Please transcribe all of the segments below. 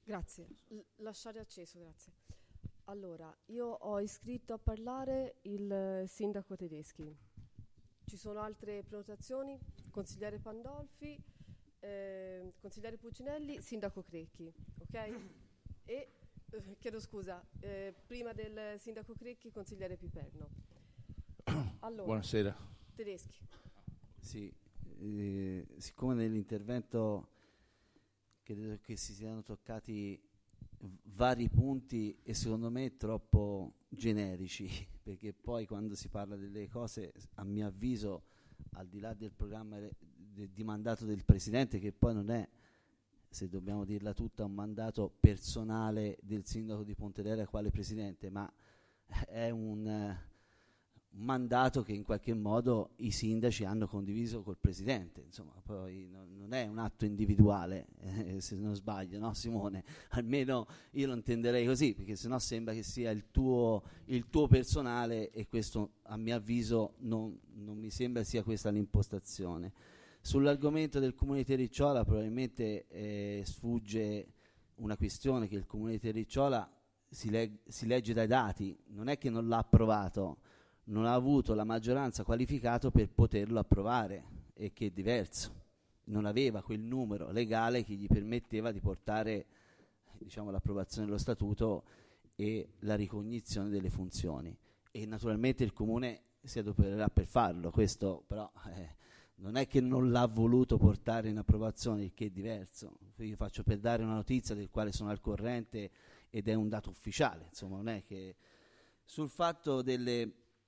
Grazie. Lasciare acceso, grazie. Allora, io ho iscritto a parlare il sindaco Tedeschi. Ci sono altre prenotazioni? Consigliere Pandolfi, consigliere Puccinelli, sindaco Crecchi, ok? E, chiedo scusa, prima del sindaco Crecchi, consigliere Piperno. Allora, Buonasera. Tedeschi. Sì, siccome nell'intervento credo che si siano toccati vari punti e secondo me troppo generici, perché poi quando si parla delle cose, a mio avviso, al di là del programma di mandato del Presidente, che poi non è, se dobbiamo dirla tutta, un mandato personale del sindaco di Pontedera quale Presidente, ma è un mandato che in qualche modo i sindaci hanno condiviso col Presidente, insomma, poi non è un atto individuale, se non sbaglio, no Simone? Almeno io lo intenderei così, perché sennò sembra che sia il tuo personale, e questo a mio avviso non mi sembra sia questa l'impostazione. Sull'argomento del Comune di Terricciola probabilmente sfugge una questione, che il Comune di Terricciola si legge dai dati, non è che non l'ha approvato, non ha avuto la maggioranza qualificata per poterlo approvare, e che è diverso, non aveva quel numero legale che gli permetteva di portare, diciamo, l'approvazione dello statuto e la ricognizione delle funzioni, e naturalmente il Comune si adopererà per farlo. Questo però non è che non l'ha voluto portare in approvazione, il che è diverso. Io faccio per dare una notizia del quale sono al corrente ed è un dato ufficiale, insomma, non è che sul fatto del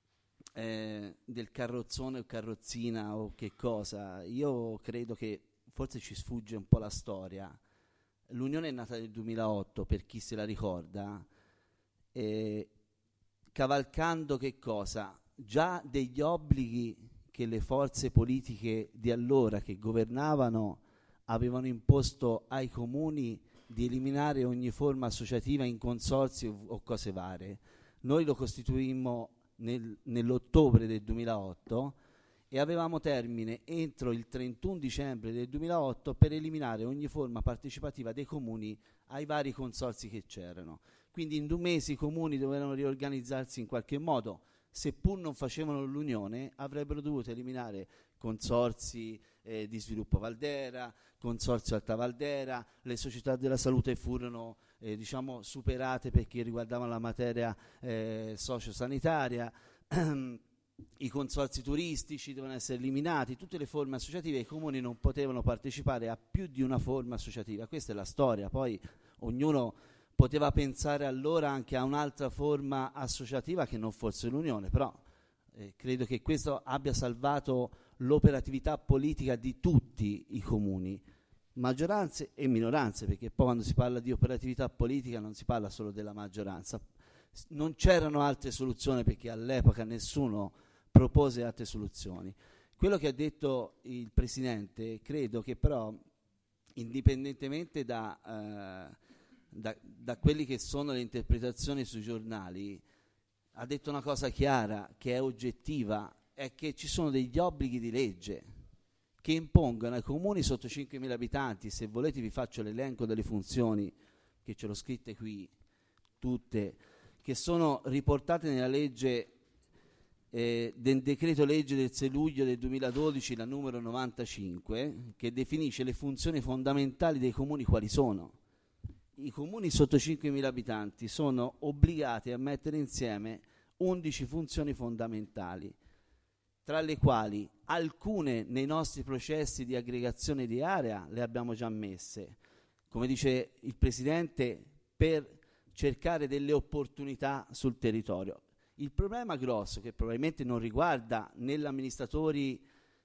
carrozzone o carrozzina o che cosa, io credo che forse ci sfugge un po' la storia. L'Unione è nata nel 2008, per chi se la ricorda, cavalcando che cosa? Già degli obblighi che le forze politiche di allora che governavano avevano imposto ai comuni di eliminare ogni forma associativa in consorzi o cose varie. Noi lo costituimmo nell'ottobre del 2008 e avevamo termine entro il 31 dicembre del 2008 per eliminare ogni forma partecipativa dei comuni ai vari consorzi che c'erano. Quindi in 2 mesi i comuni dovevano riorganizzarsi in qualche modo. Seppur non facevano l'unione, avrebbero dovuto eliminare consorzi di sviluppo Valdera, consorzio Alta Valdera, le società della salute furono diciamo superate perché riguardavano la materia sociosanitaria, i consorzi turistici dovevano essere eliminati, tutte le forme associative. I comuni non potevano partecipare a più di una forma associativa. Questa è la storia. Poi ognuno poteva pensare allora anche a un'altra forma associativa che non fosse l'unione, però credo che questo abbia salvato l'operatività politica di tutti i comuni, maggioranze e minoranze, perché poi quando si parla di operatività politica non si parla solo della maggioranza. Non c'erano altre soluzioni, perché all'epoca nessuno propose altre soluzioni. Quello che ha detto il Presidente, credo che però, indipendentemente da quelli che sono le interpretazioni sui giornali, ha detto una cosa chiara, che è oggettiva, è che ci sono degli obblighi di legge che impongono ai comuni sotto 5.000 abitanti, se volete vi faccio l'elenco delle funzioni, che ce l'ho scritte qui, tutte, che sono riportate nella legge, del decreto legge del 6 luglio del 2012, la numero 95, che definisce le funzioni fondamentali dei comuni quali sono. I comuni sotto 5.000 abitanti sono obbligati a mettere insieme 11 funzioni fondamentali, tra le quali alcune nei nostri processi di aggregazione di area le abbiamo già messe, come dice il Presidente, per cercare delle opportunità sul territorio. Il problema grosso, che probabilmente non riguarda né gli amministratori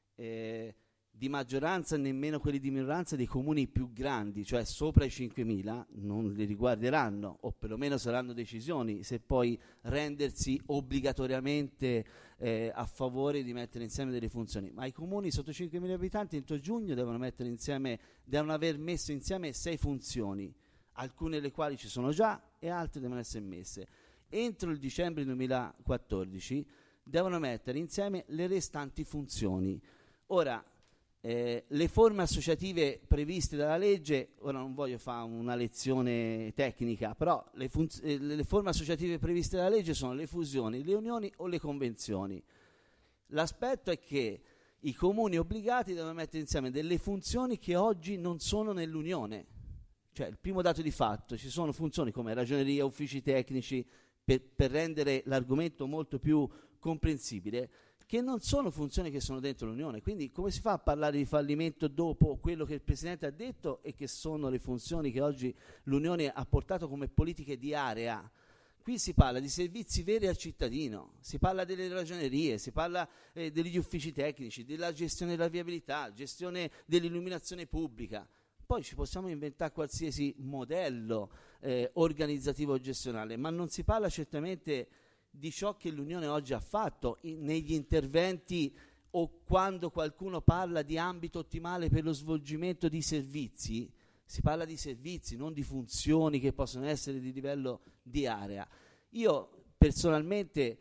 di maggioranza nemmeno quelli di minoranza dei comuni più grandi, cioè sopra i 5.000, non li riguarderanno, o perlomeno saranno decisioni se poi rendersi obbligatoriamente a favore di mettere insieme delle funzioni. Ma i comuni sotto 5.000 abitanti entro giugno devono aver messo insieme 6 funzioni, alcune delle quali ci sono già e altre devono essere messe. Entro il dicembre 2014 devono mettere insieme le restanti funzioni. Ora, Le forme associative previste dalla legge, ora non voglio fare una lezione tecnica, però le forme associative previste dalla legge sono le fusioni, le unioni o le convenzioni. L'aspetto è che i comuni obbligati devono mettere insieme delle funzioni che oggi non sono nell'unione. Cioè, il primo dato di fatto, ci sono funzioni come ragioneria, uffici tecnici, per rendere l'argomento molto più comprensibile, che non sono funzioni che sono dentro l'Unione. Quindi come si fa a parlare di fallimento dopo quello che il Presidente ha detto e che sono le funzioni che oggi l'Unione ha portato come politiche di area? Qui si parla di servizi veri al cittadino, si parla delle ragionerie, si parla degli uffici tecnici, della gestione della viabilità, gestione dell'illuminazione pubblica. Poi ci possiamo inventare qualsiasi modello organizzativo o gestionale, ma non si parla certamente di ciò che l'Unione oggi ha fatto negli interventi, o quando qualcuno parla di ambito ottimale per lo svolgimento di servizi, si parla di servizi, non di funzioni che possono essere di livello di area. Io personalmente,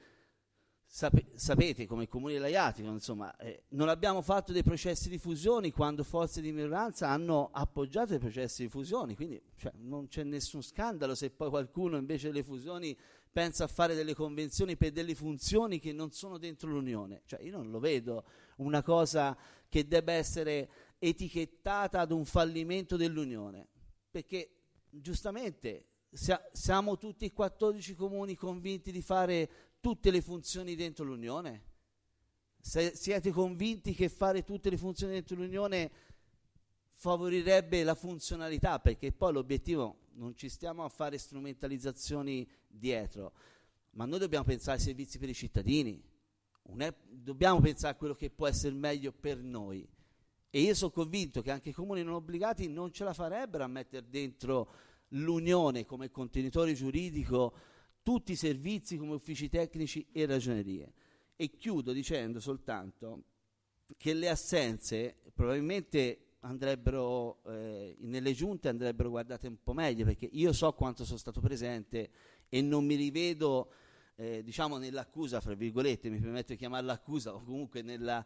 sapete, come Comune dell'Aiatico, insomma, non abbiamo fatto dei processi di fusioni quando forze di minoranza hanno appoggiato i processi di fusioni, quindi non c'è nessun scandalo se poi qualcuno invece delle fusioni pensa a fare delle convenzioni per delle funzioni che non sono dentro l'Unione. Io non lo vedo una cosa che debba essere etichettata ad un fallimento dell'Unione, perché giustamente siamo tutti 14 comuni convinti di fare tutte le funzioni dentro l'Unione? Siete convinti che fare tutte le funzioni dentro l'Unione favorirebbe la funzionalità? Perché poi l'obiettivo, non ci stiamo a fare strumentalizzazioni dietro, ma noi dobbiamo pensare ai servizi per i cittadini, dobbiamo pensare a quello che può essere meglio per noi. E io sono convinto che anche i comuni non obbligati non ce la farebbero a mettere dentro l'Unione come contenitore giuridico tutti i servizi come uffici tecnici e ragionerie. E chiudo dicendo soltanto che le assenze probabilmente andrebbero nelle giunte andrebbero guardate un po' meglio, perché io so quanto sono stato presente e non mi rivedo nell'accusa, fra virgolette, mi permetto di chiamarla accusa, o comunque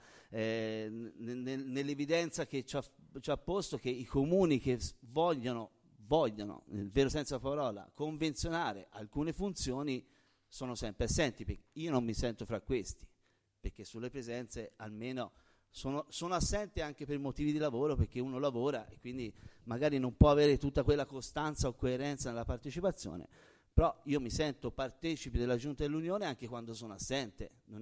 nell'evidenza che ci ha posto che i comuni che vogliono, nel vero senso della parola, convenzionare alcune funzioni sono sempre assenti. Io non mi sento fra questi, perché sulle presenze almeno sono assente anche per motivi di lavoro, perché uno lavora e quindi magari non può avere tutta quella costanza o coerenza nella partecipazione, però io mi sento partecipe della Giunta dell'Unione anche quando sono assente. Non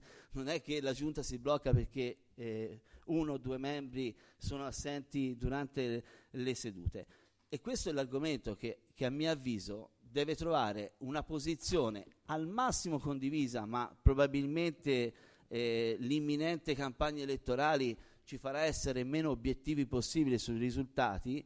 è che la Giunta si blocca perché uno o due membri sono assenti durante le sedute. E questo è l'argomento che a mio avviso deve trovare una posizione al massimo condivisa, ma probabilmente l'imminente campagna elettorale ci farà essere meno obiettivi possibili sui risultati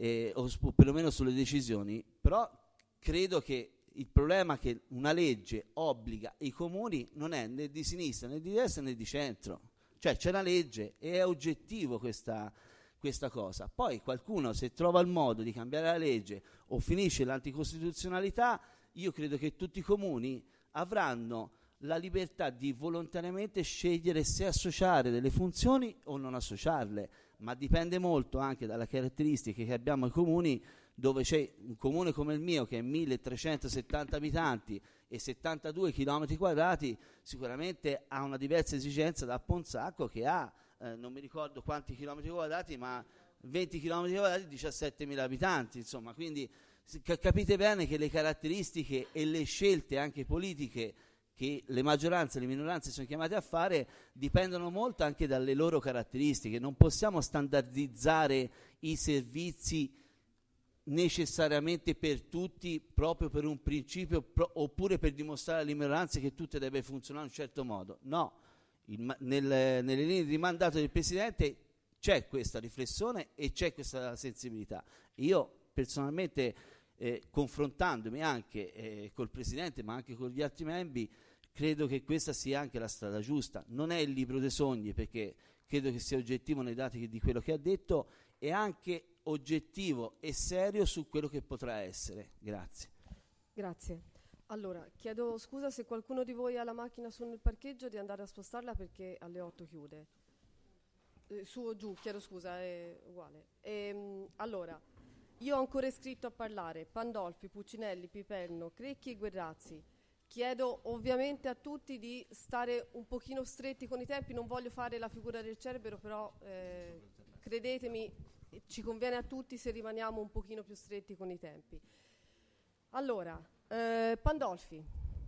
o perlomeno sulle decisioni. Però credo che il problema è che una legge obbliga i comuni non è né di sinistra né di destra né di centro, cioè c'è una legge e è oggettivo questa cosa. Poi qualcuno, se trova il modo di cambiare la legge o finisce l'anticostituzionalità, io credo che tutti i comuni avranno la libertà di volontariamente scegliere se associare delle funzioni o non associarle, ma dipende molto anche dalle caratteristiche che abbiamo ai comuni, dove c'è un comune come il mio che è 1370 abitanti e 72 km quadrati, sicuramente ha una diversa esigenza da Ponzacco che ha non mi ricordo quanti chilometri quadrati, ma 20 km quadrati, 17.000 abitanti, insomma. Quindi capite bene che le caratteristiche e le scelte anche politiche che le maggioranze e le minoranze sono chiamate a fare dipendono molto anche dalle loro caratteristiche. Non possiamo standardizzare i servizi necessariamente per tutti proprio per un principio oppure per dimostrare alle minoranze che tutte deve funzionare in un certo modo. No. Nelle linee di mandato del Presidente c'è questa riflessione e c'è questa sensibilità. Io personalmente, confrontandomi anche col Presidente ma anche con gli altri membri, credo che questa sia anche la strada giusta. Non è il libro dei sogni, perché credo che sia oggettivo nei dati di quello che ha detto e anche oggettivo e serio su quello che potrà essere. Grazie. Allora, chiedo scusa se qualcuno di voi ha la macchina sul parcheggio di andare a spostarla, perché alle 8 chiude. Su o giù, chiedo scusa, è uguale. Allora, io ho ancora iscritto a parlare Pandolfi, Puccinelli, Piperno, Crecchi e Guerrazzi. Chiedo ovviamente a tutti di stare un pochino stretti con i tempi, non voglio fare la figura del Cerbero, però credetemi, ci conviene a tutti se rimaniamo un pochino più stretti con i tempi. Allora, Pandolfi.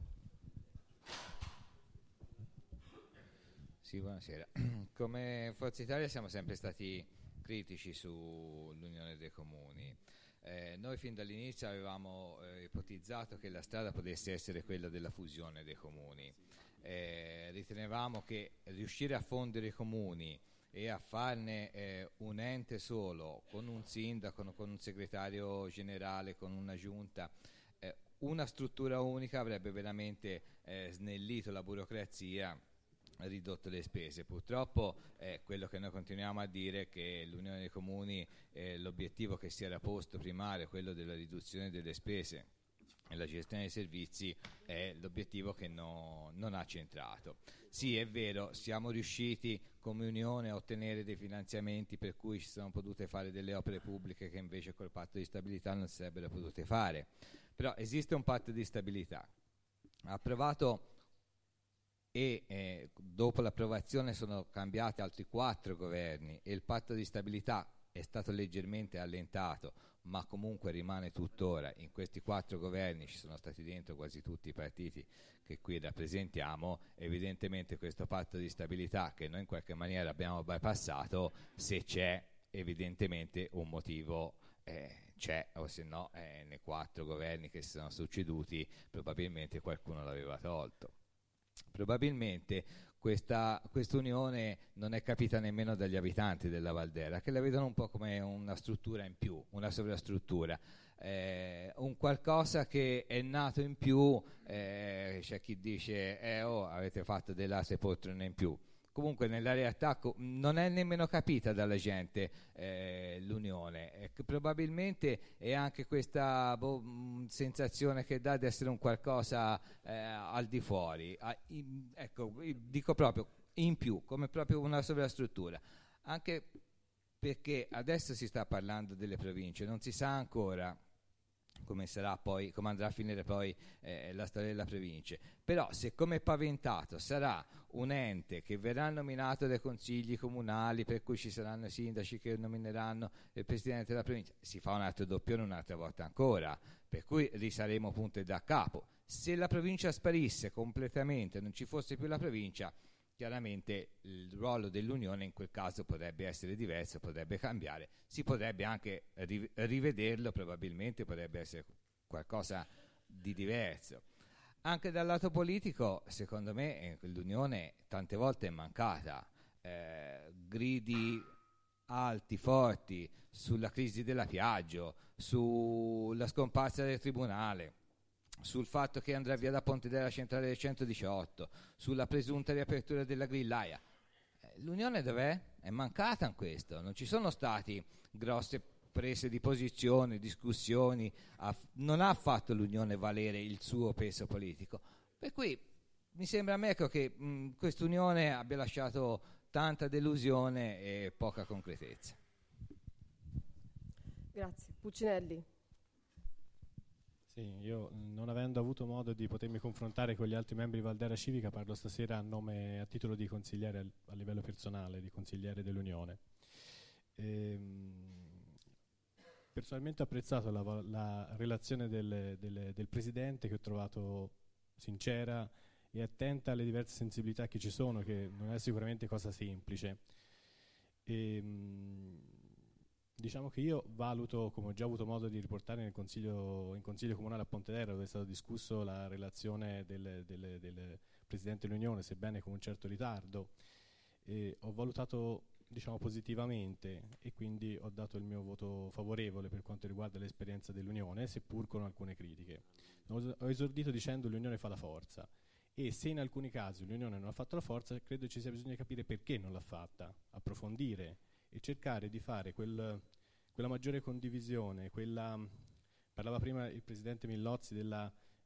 Sì, buonasera. Come Forza Italia siamo sempre stati critici sull'Unione dei Comuni. Noi fin dall'inizio avevamo ipotizzato che la strada potesse essere quella della fusione dei comuni. Ritenevamo che riuscire a fondere i comuni e a farne un ente solo, con un sindaco, con un segretario generale, con una giunta, una struttura unica avrebbe veramente snellito la burocrazia, ridotto le spese. Purtroppo quello che noi continuiamo a dire è che l'Unione dei Comuni, l'obiettivo che si era posto primario, quello della riduzione delle spese e la gestione dei servizi, è l'obiettivo che non ha centrato. Sì, è vero, siamo riusciti come Unione a ottenere dei finanziamenti per cui ci sono potute fare delle opere pubbliche che invece col patto di stabilità non si sarebbero potute fare, però esiste un patto di stabilità approvato e dopo l'approvazione sono cambiati altri 4 governi e il patto di stabilità è stato leggermente allentato, ma comunque rimane tuttora. In questi 4 governi ci sono stati dentro quasi tutti i partiti che qui rappresentiamo. Evidentemente questo patto di stabilità, che noi in qualche maniera abbiamo bypassato, se c'è evidentemente un motivo c'è, o se no nei 4 governi che si sono succeduti probabilmente qualcuno l'aveva tolto. Probabilmente questa unione non è capita nemmeno dagli abitanti della Valdera, che la vedono un po' come una struttura in più, una sovrastruttura, un qualcosa che è nato in più. C'è chi dice avete fatto delle altre poltrone in più. Comunque nella realtà non è nemmeno capita dalla gente l'unione, probabilmente è anche questa sensazione che dà di essere un qualcosa al di fuori, ecco, dico proprio in più, come proprio una sovrastruttura, anche perché adesso si sta parlando delle province, non si sa ancora come sarà poi, come andrà a finire poi la storia della provincia. Però se come paventato sarà un ente che verrà nominato dai consigli comunali, per cui ci saranno i sindaci che nomineranno il presidente della provincia, si fa un altro doppione un'altra volta ancora, per cui risaremo punte da capo. Se la provincia sparisse completamente, non ci fosse più la provincia, chiaramente il ruolo dell'Unione in quel caso potrebbe essere diverso, potrebbe cambiare, si potrebbe anche rivederlo, probabilmente potrebbe essere qualcosa di diverso. Anche dal lato politico, secondo me, l'Unione tante volte è mancata. Gridi alti, forti sulla crisi della Piaggio, sulla scomparsa del Tribunale, sul fatto che andrà via da Pontedera centrale del 118, sulla presunta riapertura della grillaia. L'Unione dov'è? È mancata in questo, non ci sono stati grosse prese di posizione, discussioni, non ha fatto l'Unione valere il suo peso politico. Per cui mi sembra a me che quest'Unione abbia lasciato tanta delusione e poca concretezza. Grazie. Puccinelli. Sì, io non avendo avuto modo di potermi confrontare con gli altri membri di Valdera Civica parlo stasera a titolo di consigliere a livello personale, di consigliere dell'Unione. Personalmente ho apprezzato la relazione del Presidente, che ho trovato sincera e attenta alle diverse sensibilità che ci sono, che non è sicuramente cosa semplice. Diciamo che io valuto, come ho già avuto modo di riportare in consiglio comunale a Pontedera, dove è stata discussa la relazione del Presidente dell'Unione, sebbene con un certo ritardo, ho valutato positivamente e quindi ho dato il mio voto favorevole per quanto riguarda l'esperienza dell'Unione, seppur con alcune critiche. Ho esordito dicendo che l'Unione fa la forza, e se in alcuni casi l'Unione non ha fatto la forza, credo ci sia bisogno di capire perché non l'ha fatta, approfondire e cercare di fare quella maggiore condivisione, parlava prima il Presidente Millozzi della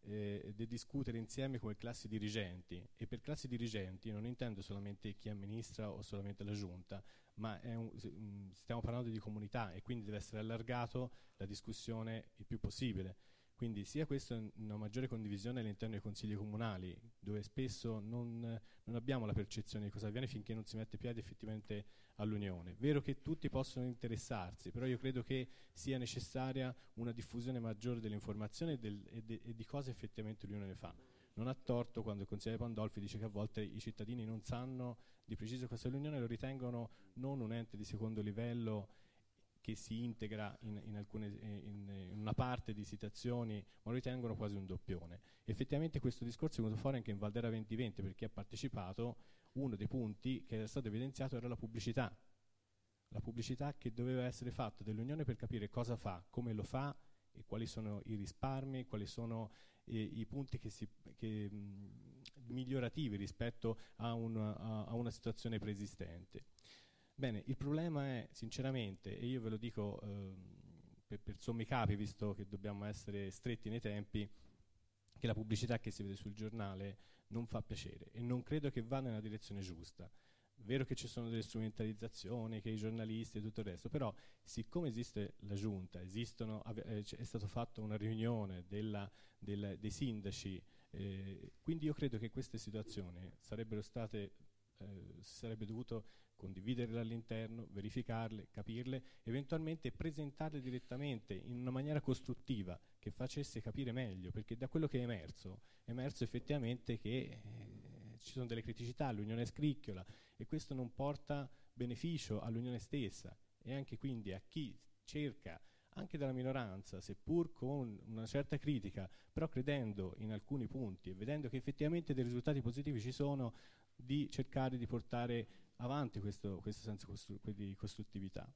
discutere insieme come classi dirigenti, e per classi dirigenti non intendo solamente chi amministra o solamente la giunta, ma stiamo parlando di comunità, e quindi deve essere allargato la discussione il più possibile. Quindi sia questo una maggiore condivisione all'interno dei consigli comunali, dove spesso non abbiamo la percezione di cosa avviene finché non si mette piede effettivamente all'Unione. Vero che tutti possono interessarsi, però io credo che sia necessaria una diffusione maggiore dell'informazione e di cosa effettivamente l'Unione fa. Non ha torto quando il consigliere Pandolfi dice che a volte i cittadini non sanno di preciso cosa è l'Unione, lo ritengono non un ente di secondo livello che si integra in una parte di situazioni, ma lo ritengono quasi un doppione. Effettivamente questo discorso è venuto fuori anche in Valdera 2020, per chi ha partecipato. Uno dei punti che era stato evidenziato era la pubblicità che doveva essere fatta dell'Unione per capire cosa fa, come lo fa e quali sono i risparmi, quali sono i punti migliorativi rispetto a una situazione preesistente. Bene, il problema è, sinceramente, e io ve lo dico per sommi capi, visto che dobbiamo essere stretti nei tempi, che la pubblicità che si vede sul giornale non fa piacere e non credo che vada nella direzione giusta. Vero che ci sono delle strumentalizzazioni, che i giornalisti e tutto il resto, però siccome esiste la giunta, è stata fatta una riunione dei sindaci, quindi io credo che queste situazioni si sarebbe dovuto condividerle all'interno, verificarle, capirle, eventualmente presentarle direttamente in una maniera costruttiva che facesse capire meglio, perché da quello che è emerso effettivamente che ci sono delle criticità, l'Unione scricchiola, e questo non porta beneficio all'Unione stessa e anche quindi a chi cerca, anche dalla minoranza, seppur con una certa critica, però credendo in alcuni punti e vedendo che effettivamente dei risultati positivi ci sono, di cercare di portare avanti questo senso di costruttività.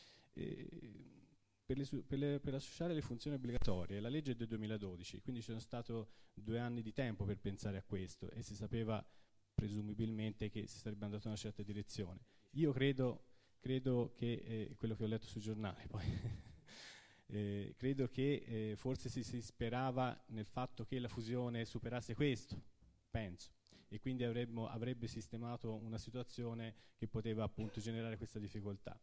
Per associare le funzioni obbligatorie, la legge è del 2012, quindi ci sono stati 2 anni di tempo per pensare a questo e si sapeva presumibilmente che si sarebbe andato in una certa direzione. Io credo che, quello che ho letto sui giornali poi, credo che forse si sperava nel fatto che la fusione superasse questo, penso, e quindi avrebbe sistemato una situazione che poteva appunto generare questa difficoltà.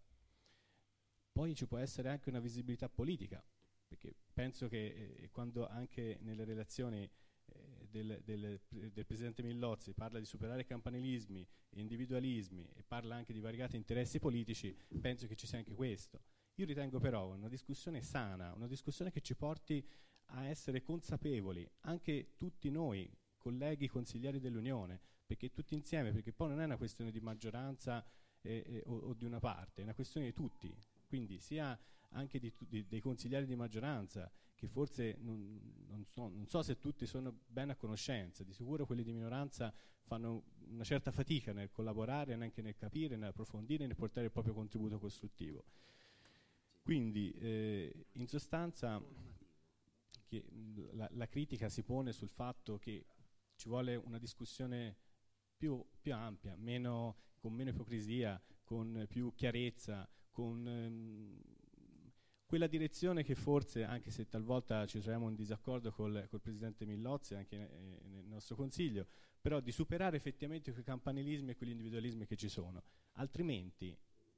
Poi ci può essere anche una visibilità politica, perché penso che quando anche nelle relazioni del Presidente Millozzi parla di superare campanilismi e individualismi e parla anche di variegati interessi politici, penso che ci sia anche questo. Io ritengo però una discussione sana, una discussione che ci porti a essere consapevoli, anche tutti noi, colleghi consiglieri dell'Unione, perché tutti insieme, perché poi non è una questione di maggioranza o di una parte, è una questione di tutti, quindi sia anche dei consiglieri di maggioranza, che forse non so se tutti sono ben a conoscenza, di sicuro quelli di minoranza fanno una certa fatica nel collaborare, anche nel capire, nell'approfondire, nel portare il proprio contributo costruttivo. Quindi in sostanza che la critica si pone sul fatto che ci vuole una discussione più ampia, con meno ipocrisia, con più chiarezza, con quella direzione che forse, anche se talvolta ci troviamo in disaccordo col Presidente Millozzi, anche nel nostro Consiglio, però di superare effettivamente quei campanilismi e quegli individualismi che ci sono. Altrimenti,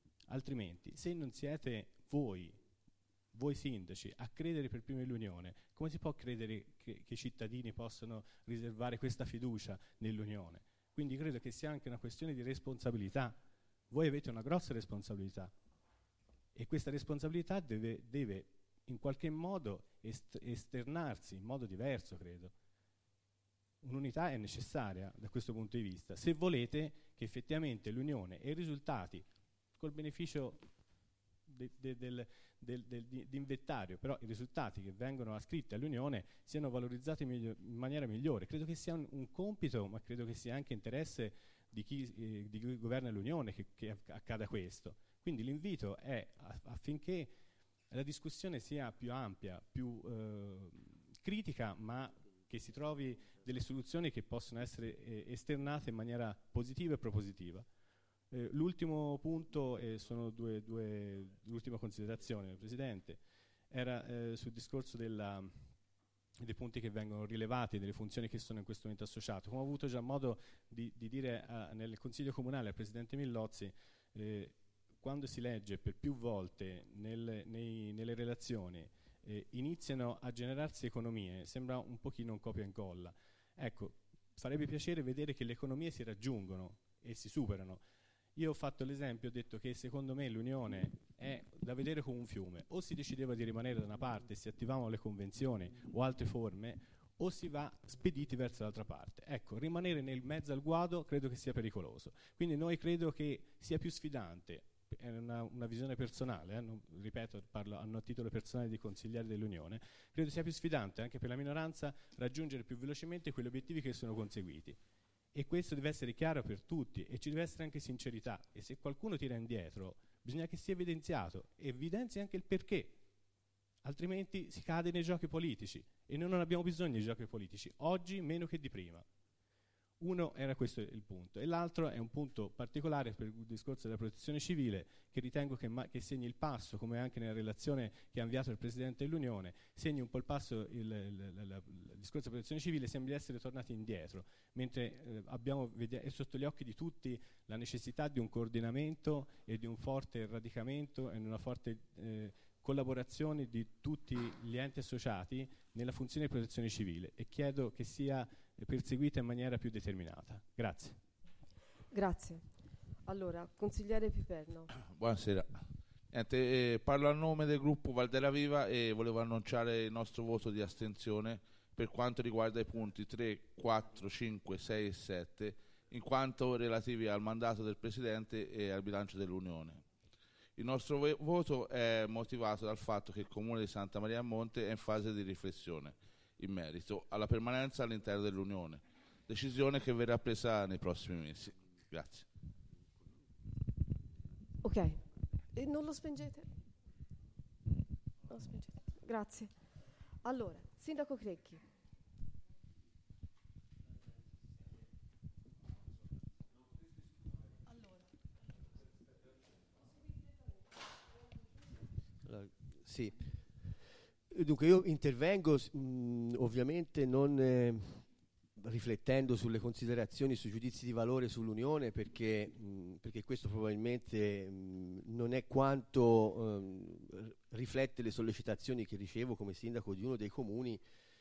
se non siete voi sindaci a credere per primi nell'Unione, come si può credere che i cittadini possano riservare questa fiducia nell'Unione? Quindi credo che sia anche una questione di responsabilità. Voi avete una grossa responsabilità e questa responsabilità deve in qualche modo esternarsi in modo diverso, credo. Un'unità è necessaria da questo punto di vista, se volete che effettivamente l'Unione e i risultati, col beneficio di inventario, però i risultati che vengono ascritti all'Unione siano valorizzati in maniera migliore. Credo che sia un compito, ma credo che sia anche interesse di chi governa l'Unione che accada questo. Quindi l'invito è affinché la discussione sia più ampia, più critica, ma che si trovi delle soluzioni che possono essere esternate in maniera positiva e propositiva. L'ultimo punto, sono l'ultima considerazione, Presidente, era sul discorso dei punti che vengono rilevati, delle funzioni che sono in questo momento associate. Come ho avuto già modo di dire nel Consiglio Comunale al Presidente Millozzi, quando si legge per più volte nelle relazioni iniziano a generarsi economie, sembra un pochino un copia e incolla. Ecco, farebbe piacere vedere che le economie si raggiungono e si superano. Io ho fatto l'esempio, ho detto che secondo me l'Unione è da vedere come un fiume: o si decideva di rimanere da una parte e si attivavano le convenzioni o altre forme, o si va spediti verso l'altra parte. Ecco, rimanere nel mezzo al guado credo che sia pericoloso. Quindi noi credo che sia più sfidante, è una visione personale, ripeto, parlo a titolo personale di consigliere dell'Unione, credo sia più sfidante anche per la minoranza raggiungere più velocemente quegli obiettivi che sono conseguiti. E questo deve essere chiaro per tutti e ci deve essere anche sincerità. E se qualcuno tira indietro, bisogna che sia evidenziato, e evidenzi anche il perché. Altrimenti si cade nei giochi politici, e noi non abbiamo bisogno di giochi politici, oggi meno che di prima. Uno era questo il punto, e l'altro è un punto particolare per il discorso della protezione civile, che ritengo che segni il passo, come anche nella relazione che ha inviato il Presidente dell'Unione, segni un po' il passo, il discorso della protezione civile sembra di essere tornati indietro, mentre è sotto gli occhi di tutti la necessità di un coordinamento e di un forte radicamento e una forte collaborazione di tutti gli enti associati nella funzione di protezione civile, e chiedo che sia perseguita in maniera più determinata. Grazie. Grazie. Allora, consigliere Piperno. Buonasera. Parlo a nome del gruppo Valdera Viva e volevo annunciare il nostro voto di astensione per quanto riguarda i punti 3, 4, 5, 6 e 7, in quanto relativi al mandato del Presidente e al bilancio dell'Unione. Il nostro voto è motivato dal fatto che il Comune di Santa Maria a Monte è in fase di riflessione in merito alla permanenza all'interno dell'Unione, decisione che verrà presa nei prossimi mesi. Grazie. Ok, e non lo spengete? Non lo spengete. Grazie. Allora, Sindaco Crecchi. Sì. Dunque io intervengo ovviamente non riflettendo sulle considerazioni, sui giudizi di valore sull'Unione, perché questo probabilmente non è quanto riflette le sollecitazioni che ricevo come sindaco di uno dei comuni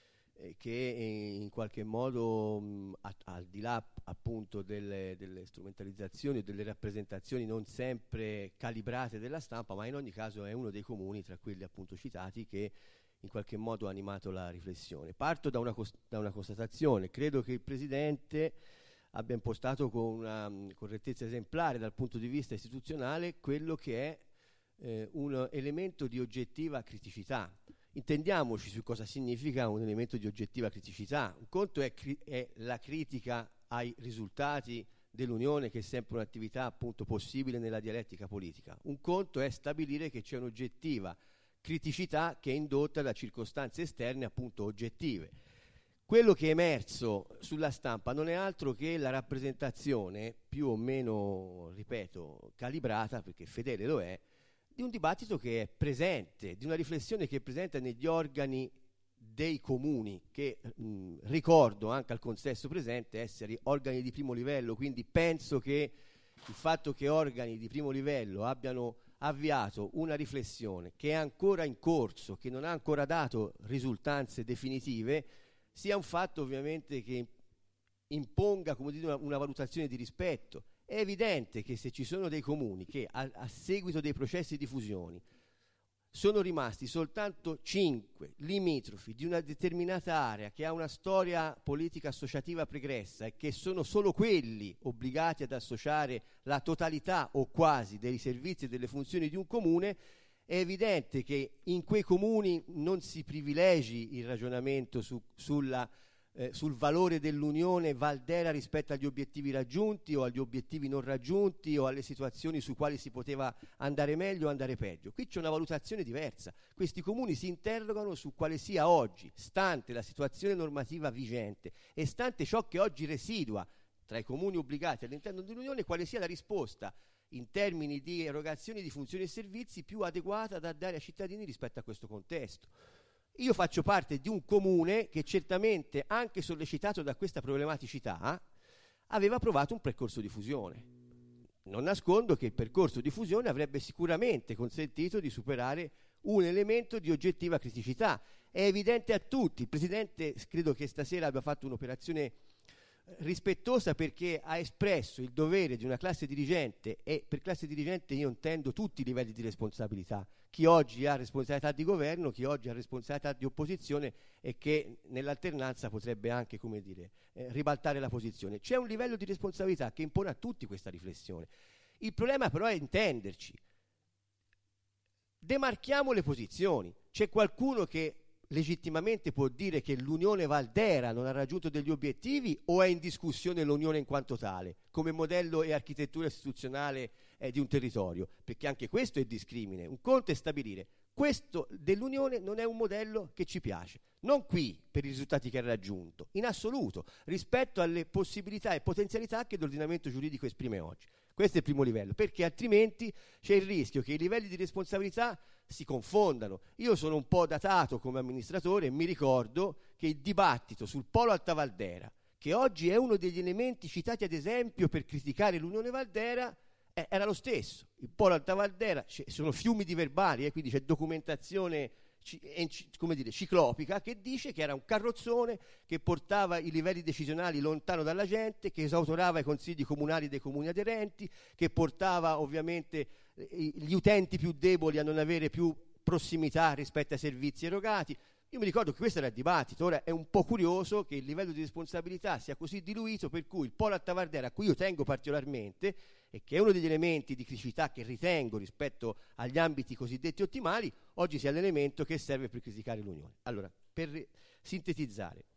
che in qualche modo al di là appunto delle strumentalizzazioni o delle rappresentazioni non sempre calibrate della stampa, ma in ogni caso è uno dei comuni tra quelli appunto citati che in qualche modo ha animato la riflessione. Parto da una constatazione: credo che il Presidente abbia impostato con una correttezza esemplare dal punto di vista istituzionale quello che è un elemento di oggettiva criticità. Intendiamoci su cosa significa un elemento di oggettiva criticità. Un conto è la critica ai risultati dell'Unione, che è sempre un'attività appunto possibile nella dialettica politica. Un conto è stabilire che c'è un'oggettiva criticità che è indotta da circostanze esterne appunto oggettive. Quello che è emerso sulla stampa non è altro che la rappresentazione più o meno, ripeto, calibrata, perché fedele lo è, di un dibattito che è presente, di una riflessione che è presente negli organi dei comuni, che ricordo anche al consesso presente essere organi di primo livello, quindi penso che il fatto che organi di primo livello abbiano avviato una riflessione che è ancora in corso, che non ha ancora dato risultanze definitive, sia un fatto ovviamente che imponga, come dire, una valutazione di rispetto. È evidente che se ci sono dei comuni che a seguito dei processi di fusioni sono rimasti soltanto 5 limitrofi di una determinata area che ha una storia politica associativa pregressa e che sono solo quelli obbligati ad associare la totalità o quasi dei servizi e delle funzioni di un comune, è evidente che in quei comuni non si privilegi il ragionamento sul valore dell'Unione Valdera rispetto agli obiettivi raggiunti o agli obiettivi non raggiunti o alle situazioni su quali si poteva andare meglio o andare peggio. Qui c'è una valutazione diversa. Questi comuni si interrogano su quale sia oggi, stante la situazione normativa vigente e stante ciò che oggi residua tra i comuni obbligati all'interno dell'Unione, quale sia la risposta in termini di erogazioni di funzioni e servizi più adeguata da dare ai cittadini rispetto a questo contesto. Io faccio parte di un comune che certamente, anche sollecitato da questa problematicità, aveva approvato un percorso di fusione. Non nascondo che il percorso di fusione avrebbe sicuramente consentito di superare un elemento di oggettiva criticità. È evidente a tutti, il Presidente credo che stasera abbia fatto un'operazione rispettosa, perché ha espresso il dovere di una classe dirigente, e per classe dirigente io intendo tutti i livelli di responsabilità, chi oggi ha responsabilità di governo, chi oggi ha responsabilità di opposizione e che nell'alternanza potrebbe anche, come dire, ribaltare la posizione. C'è un livello di responsabilità che impone a tutti questa riflessione. Il problema però è intenderci. Demarchiamo le posizioni. C'è qualcuno che legittimamente può dire che l'Unione Valdera non ha raggiunto degli obiettivi, o è in discussione l'Unione in quanto tale, come modello e architettura istituzionale di un territorio? Perché anche questo è discrimine. Un conto è stabilire: questo dell'Unione non è un modello che ci piace, non qui per i risultati che ha raggiunto, in assoluto, rispetto alle possibilità e potenzialità che l'ordinamento giuridico esprime oggi. Questo è il primo livello, perché altrimenti c'è il rischio che i livelli di responsabilità si confondano. Io sono un po' datato come amministratore e mi ricordo che il dibattito sul Polo Alta Valdera, che oggi è uno degli elementi citati ad esempio per criticare l'Unione Valdera, era lo stesso. Il Polo Alta Valdera, sono fiumi di verbali, quindi c'è documentazione come dire, ciclopica, che dice che era un carrozzone che portava i livelli decisionali lontano dalla gente, che esautorava i consigli comunali dei comuni aderenti, che portava ovviamente gli utenti più deboli a non avere più prossimità rispetto ai servizi erogati. Io mi ricordo che questo era il dibattito. Ora è un po' curioso che il livello di responsabilità sia così diluito, per cui il Polo Alta Valdera, a cui io tengo particolarmente e che è uno degli elementi di criticità che ritengo rispetto agli ambiti cosiddetti ottimali, oggi sia l'elemento che serve per criticare l'Unione. Allora, per sintetizzare,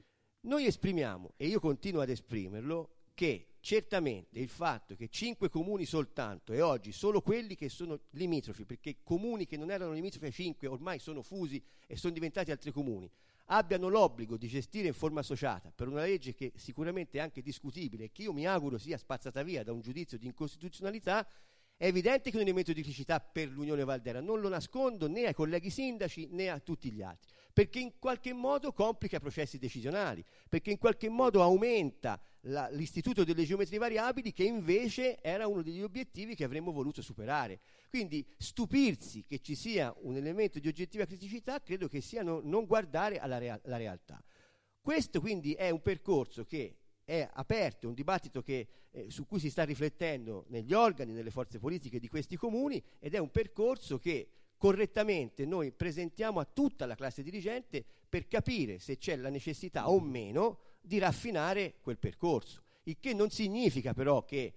noi esprimiamo, e io continuo ad esprimerlo, che certamente il fatto che 5 comuni soltanto, e oggi solo quelli che sono limitrofi, perché comuni che non erano limitrofi ai 5 ormai sono fusi e sono diventati altri comuni, abbiano l'obbligo di gestire in forma associata per una legge che sicuramente è anche discutibile e che io mi auguro sia spazzata via da un giudizio di incostituzionalità, è evidente che è un elemento di criticità per l'Unione Valdera. Non lo nascondo né ai colleghi sindaci né a tutti gli altri, perché in qualche modo complica i processi decisionali, perché in qualche modo aumenta l'istituto delle geometrie variabili, che invece era uno degli obiettivi che avremmo voluto superare. Quindi stupirsi che ci sia un elemento di oggettiva criticità credo che sia non guardare alla realtà. Questo quindi è un percorso che è aperto, è un dibattito su cui si sta riflettendo negli organi, nelle forze politiche di questi comuni, ed è un percorso che correttamente noi presentiamo a tutta la classe dirigente per capire se c'è la necessità o meno di raffinare quel percorso, il che non significa però che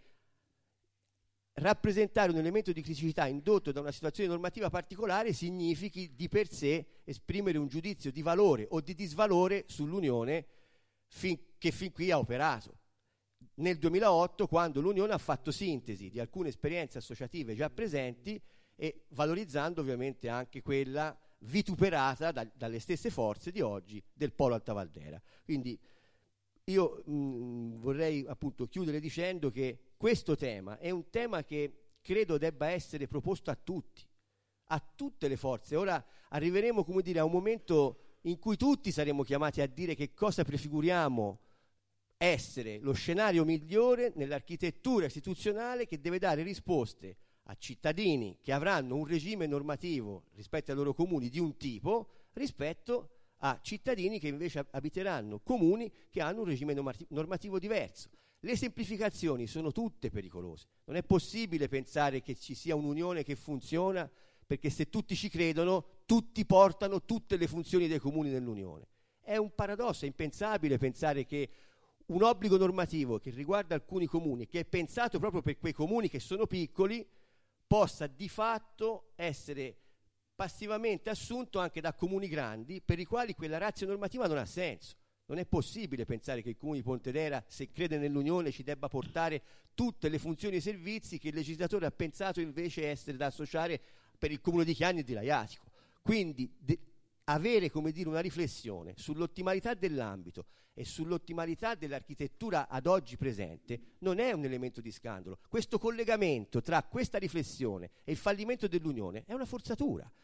rappresentare un elemento di criticità indotto da una situazione normativa particolare significhi di per sé esprimere un giudizio di valore o di disvalore sull'Unione che fin qui ha operato. Nel 2008, quando l'Unione ha fatto sintesi di alcune esperienze associative già presenti e valorizzando ovviamente anche quella vituperata dalle stesse forze di oggi del Polo Alta Valdera. Quindi io vorrei appunto chiudere dicendo che questo tema è un tema che credo debba essere proposto a tutti, a tutte le forze. Ora arriveremo, come dire, a un momento in cui tutti saremo chiamati a dire che cosa prefiguriamo essere lo scenario migliore nell'architettura istituzionale che deve dare risposte a cittadini che avranno un regime normativo rispetto ai loro comuni di un tipo, rispetto a cittadini che invece abiteranno comuni che hanno un regime normativo diverso. Le semplificazioni sono tutte pericolose. Non è possibile pensare che ci sia un'unione che funziona, perché se tutti ci credono, tutti portano tutte le funzioni dei comuni nell'unione. È un paradosso, è impensabile pensare che un obbligo normativo che riguarda alcuni comuni, che è pensato proprio per quei comuni che sono piccoli, possa di fatto essere passivamente assunto anche da comuni grandi per i quali quella ratio normativa non ha senso. Non è possibile pensare che il comune di Pontedera, se crede nell'Unione, ci debba portare tutte le funzioni e i servizi che il legislatore ha pensato invece essere da associare per il comune di Chiagni e di Laiatico. Quindi avere, come dire, una riflessione sull'ottimalità dell'ambito e sull'ottimalità dell'architettura ad oggi presente non è un elemento di scandalo. Questo collegamento tra questa riflessione e il fallimento dell'Unione è una forzatura,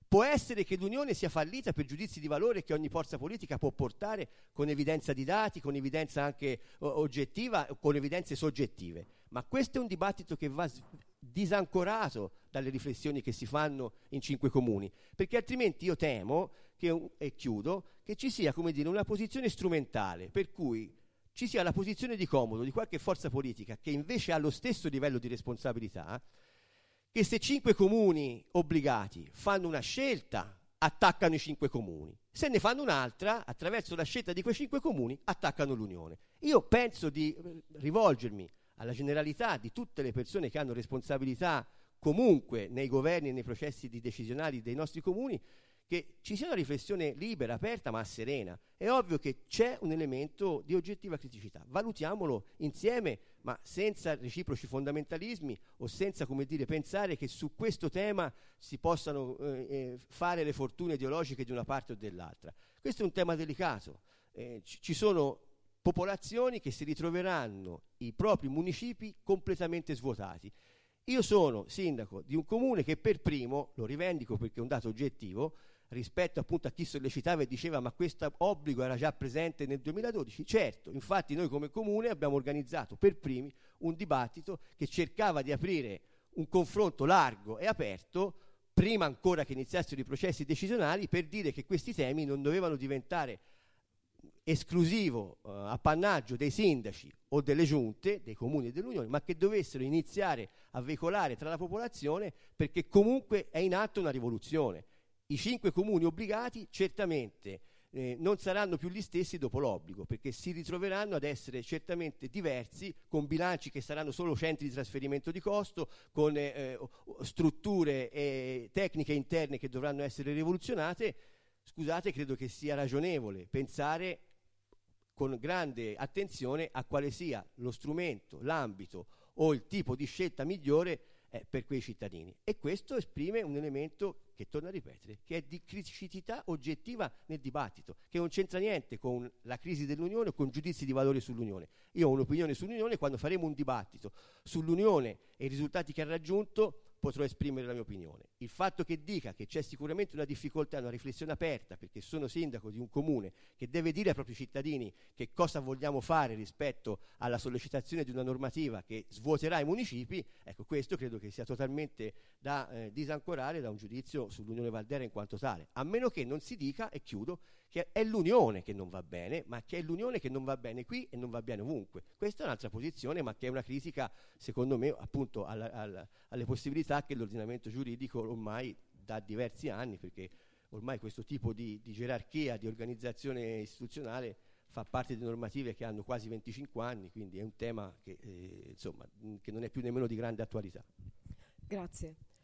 Può essere che l'Unione sia fallita per giudizi di valore che ogni forza politica può portare con evidenza di dati, con evidenza anche oggettiva, con evidenze soggettive. Ma questo è un dibattito che va disancorato dalle riflessioni che si fanno in 5 comuni, perché altrimenti io temo che, e chiudo, che ci sia, come dire, una posizione strumentale, per cui ci sia la posizione di comodo di qualche forza politica che invece ha lo stesso livello di responsabilità, che se 5 comuni obbligati fanno una scelta, attaccano i 5 comuni. Se ne fanno un'altra, attraverso la scelta di quei 5 comuni, attaccano l'Unione. Io penso di rivolgermi alla generalità di tutte le persone che hanno responsabilità comunque nei governi e nei processi decisionali dei nostri comuni, che ci sia una riflessione libera, aperta, ma serena. È ovvio che c'è un elemento di oggettiva criticità. Valutiamolo insieme, ma senza reciproci fondamentalismi o senza, come dire, pensare che su questo tema si possano fare le fortune ideologiche di una parte o dell'altra. Questo è un tema delicato. Ci sono popolazioni che si ritroveranno i propri municipi completamente svuotati. Io sono sindaco di un comune che per primo, lo rivendico perché è un dato oggettivo, rispetto appunto a chi sollecitava e diceva ma questo obbligo era già presente nel 2012, certo, infatti noi come comune abbiamo organizzato per primi un dibattito che cercava di aprire un confronto largo e aperto prima ancora che iniziassero i processi decisionali, per dire che questi temi non dovevano diventare esclusivo appannaggio dei sindaci o delle giunte dei comuni e dell'Unione, ma che dovessero iniziare a veicolare tra la popolazione, perché comunque è in atto una rivoluzione. I 5 comuni obbligati certamente non saranno più gli stessi dopo l'obbligo, perché si ritroveranno ad essere certamente diversi, con bilanci che saranno solo centri di trasferimento di costo, con strutture tecniche interne che dovranno essere rivoluzionate. Scusate, credo che sia ragionevole pensare con grande attenzione a quale sia lo strumento, l'ambito o il tipo di scelta migliore per quei cittadini. E questo esprime un elemento che, torno a ripetere, che è di criticità oggettiva nel dibattito, che non c'entra niente con la crisi dell'Unione o con giudizi di valore sull'Unione. Io ho un'opinione sull'Unione, quando faremo un dibattito sull'Unione e i risultati che ha raggiunto potrò esprimere la mia opinione. Il fatto che dica che c'è sicuramente una difficoltà, una riflessione aperta, perché sono sindaco di un comune che deve dire ai propri cittadini che cosa vogliamo fare rispetto alla sollecitazione di una normativa che svuoterà i municipi, ecco, questo credo che sia totalmente da disancorare da un giudizio sull'Unione Valdera in quanto tale, a meno che non si dica, e chiudo, che è l'Unione che non va bene, ma che è l'Unione che non va bene qui e non va bene ovunque. Questa è un'altra posizione, ma che è una critica, secondo me, appunto alle possibilità che l'ordinamento giuridico ormai da diversi anni, perché ormai questo tipo di gerarchia, di organizzazione istituzionale fa parte di normative che hanno quasi 25 anni, quindi è un tema che, insomma, che non è più nemmeno di grande attualità. Grazie.